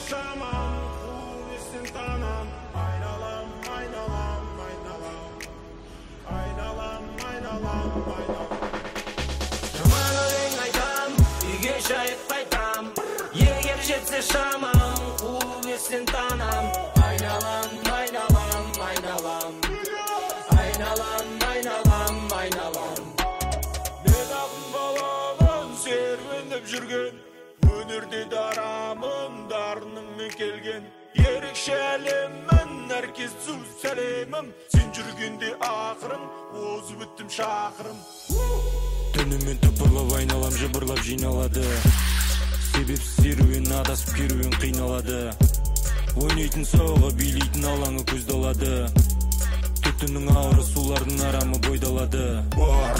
шамам, қуесін танам. Айналам, айналам, айналам. Айналам, айналам, айналам. Жаман өлең айтам, үйге жайып қайтам. Егер жетсе шамам, қуесін танам. Айналам, айналам, айналам. Айналам, айналам, айналам. Мен ақын баламын, серуендеп жүрген. Өнерде дарамын, дарыныммен келген. Ерекше әлеммін, әркез зу сәлемім. Сен жүргенде ақырым, озып өттім шақырым. Түнімен топырлап айналам, жыбырлап жиналады. Себепсіз серуен, адасып керуен қиналады. Ойнайтын соғы, билейтін алаңы көздалады. Түтіннің ауыры, сулардың арамы бойдалады. Бар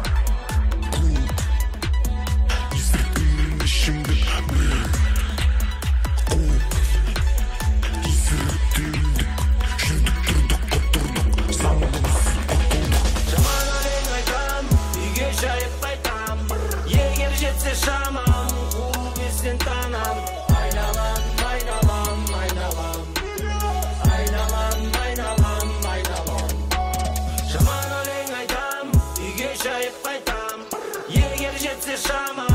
шамам, қуесін танам. Айналам, айналам, айналам. Айналам, айналам, айналам. Жаман өлең айтам, үйге жайып қайтам. Егер жетсе шамам.